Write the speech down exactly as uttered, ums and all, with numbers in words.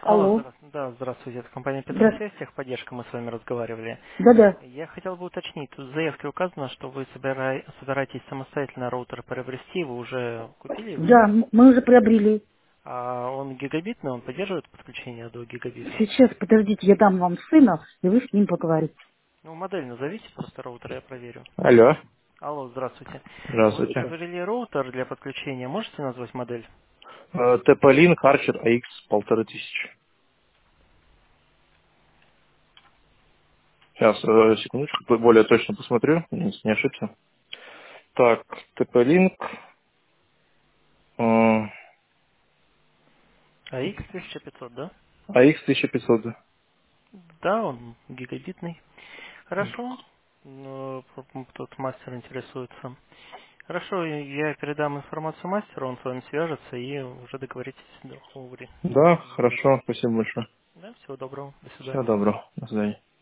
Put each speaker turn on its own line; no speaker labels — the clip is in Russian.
Алло,
Алло.
здра- да, здравствуйте, это компания
Здравствуйте.
Петросвязь, техподдержка, мы с вами разговаривали.
Да-да.
Я хотел бы уточнить, тут в заявке указано, что вы собира- собираетесь самостоятельно роутер приобрести, вы уже купили его?
Да, м- мы уже приобрели.
А он гигабитный, он поддерживает подключение до гигабита?
Сейчас, подождите, я дам вам сына, и вы с ним поговорите.
Ну, модель назовите, просто роутер я проверю.
Алло.
Алло, здравствуйте. Вы
Здравствуйте.
приобрели роутер для подключения, можете назвать модель?
Э, TP-Link Archer A X полторы тысячи. Сейчас, э, секундочку, более точно посмотрю, не, не ошибся. Так, TP-Link э,
А X тысяча пятьсот, да?
A X тысяча пятьсот. Да.
Да, он гигабитный. Хорошо. Ну, тут мастер интересуется. Хорошо, я передам информацию мастеру, он с вами свяжется и уже договоритесь до Уври.
Да, хорошо, спасибо большое.
Да, всего доброго, до
Всего
свидания.
доброго, до свидания.